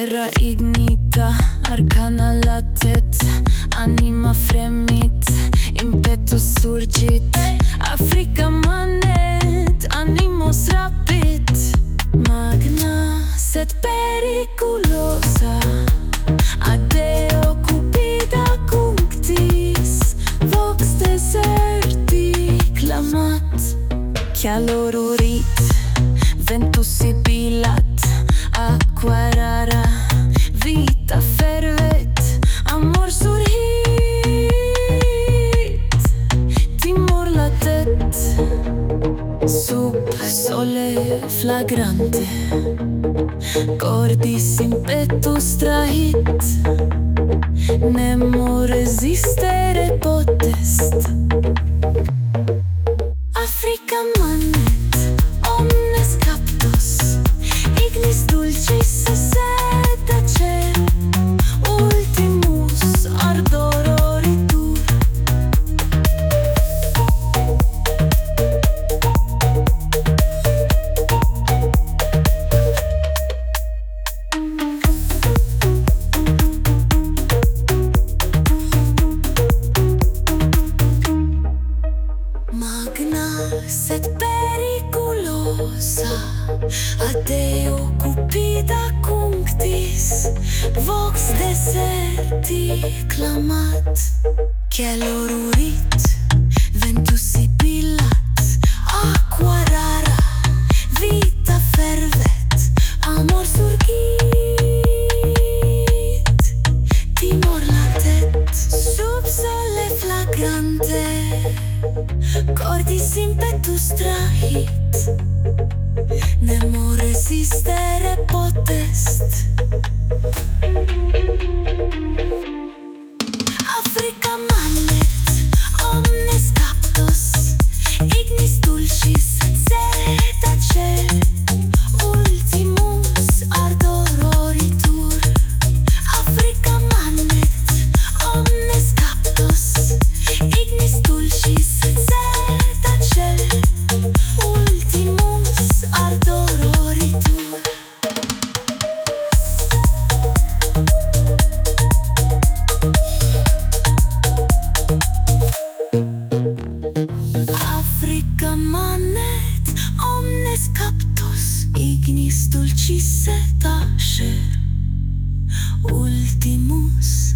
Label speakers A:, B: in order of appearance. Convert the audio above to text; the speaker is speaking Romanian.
A: terra ignita, arcana latet, anima fremit, impetus surgit, Africa manet, animos rapit, magna sed periculosa, adeo cupida cunctis, vox deserti clamat, chialor urit, ventus sibilat, aqua rara, vita fervet, amor surhit, timor latet, sub sole flagrante, cordis impetus trahit, nemo resistere potest. Africa manet, omnes captos, ignis dulcis sedacer, ultimus ardor oritur. Magna sed periculosa, adeo cupida cunctis, vox deserti clamat, chialor urit, ventus sibilat, aqua rara, vita fervet, amor surgit, timor latet, sub sole flagrante, cordis impetus trahit, nemo resistere potest. Africa manet, omnes captos, ignis dulcis sedacer, ultimus ardor oritur. Africa manet, omnes captos, ignis dulcis sedacer, ultimus ardor oritur. Africa manet, omnes captos, ignis dulcis sedacer, ultimus